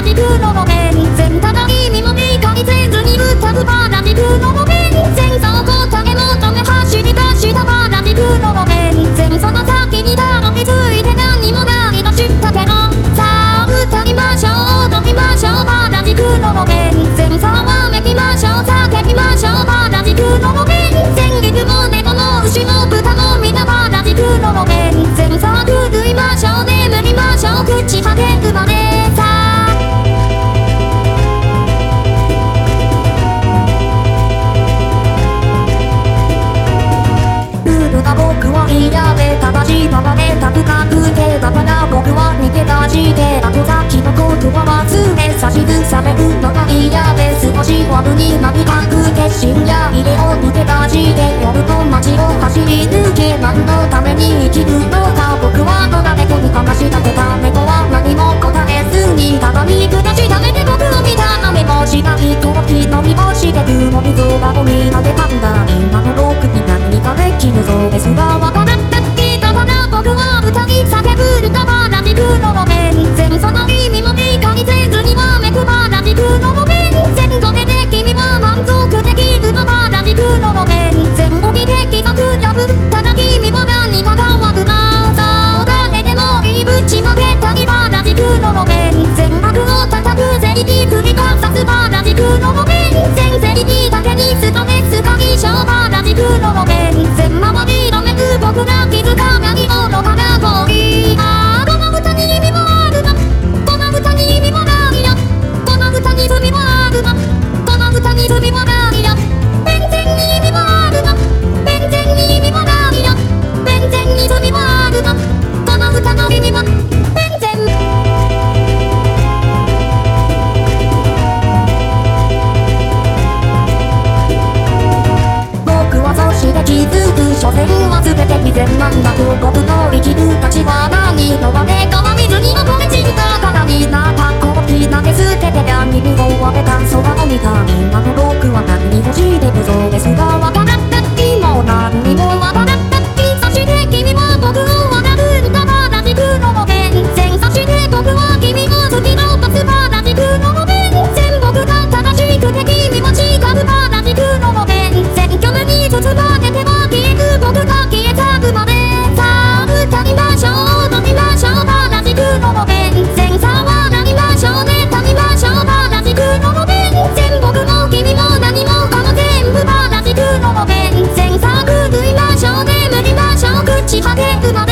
ジクの路面線ただ意味も理解せずに歌うパラジクの路面線そこ答え求め走り出したパラジクの路面線その先にたどり着いて何もないと知ったけどさあ歌いましょう踊りましょうパラジクの路面線さあわめきましょう叫びましょうパラジクの路面線リズムでこの牛も豚も皆パラジクの路面線さあくぐりましょう眠りましょう口はけくまで僕は嫌で正しままでたくかくてだから僕は逃げ出して後先のことは忘れ差しずされるのが嫌で少しは無になりたくて深夜家を抜け出して夜の街を走り抜け何のために生きるのか僕は野良猫に話しかけた猫は何も答えずにただ見下した目で僕を見た雨もしないと日の見干してるもみぞがゴミが出たんだ今の僕に何かできるそうですがわからなくてたから僕は歌い叫ぶ歌パラジクの路面線その意味も理解せずにわめくパラジクの路面線これで君は満足できるのパラジクの路面線を見て規則破ったら君も何か変わるなそう誰でもいいぶちまけたりパラジクの路面線悪を叩く正義繰り返すパラジクの路面線正義だけにストレス解消パラジクの路面線周りのめく僕が気づかないものから遠いこの歌に意味もあるなこの歌に意味もないよこの歌に罪もあるなこの歌に罪もないよ弁前に意味もあるな弁前に意味もないよ弁前に罪もあるなこの歌の意味も弁前気づく所詮は全て偽善なんだと僕の生きる価値は何のわめかは水に溺れ散ったからになったコーヒー投げ捨てて闇に覆われた空を見た今の僕は何に欲しいで無造ですがわからなくても何にもわからなくてそして君は僕を笑う歌パラジクの路面線そして僕は君を突き落とすパラジクの路面線僕が正しくて君も違うパラジクの路面線虚無に包まれて僕が消えたくまでさあ歌いましょう踊りましょうパラジクの路面線さあ笑いましょう妬みましょうパラジクの路面線僕も君も何もかも全部パラジクの路面線さあくぐりましょう眠りましょう口はけくまで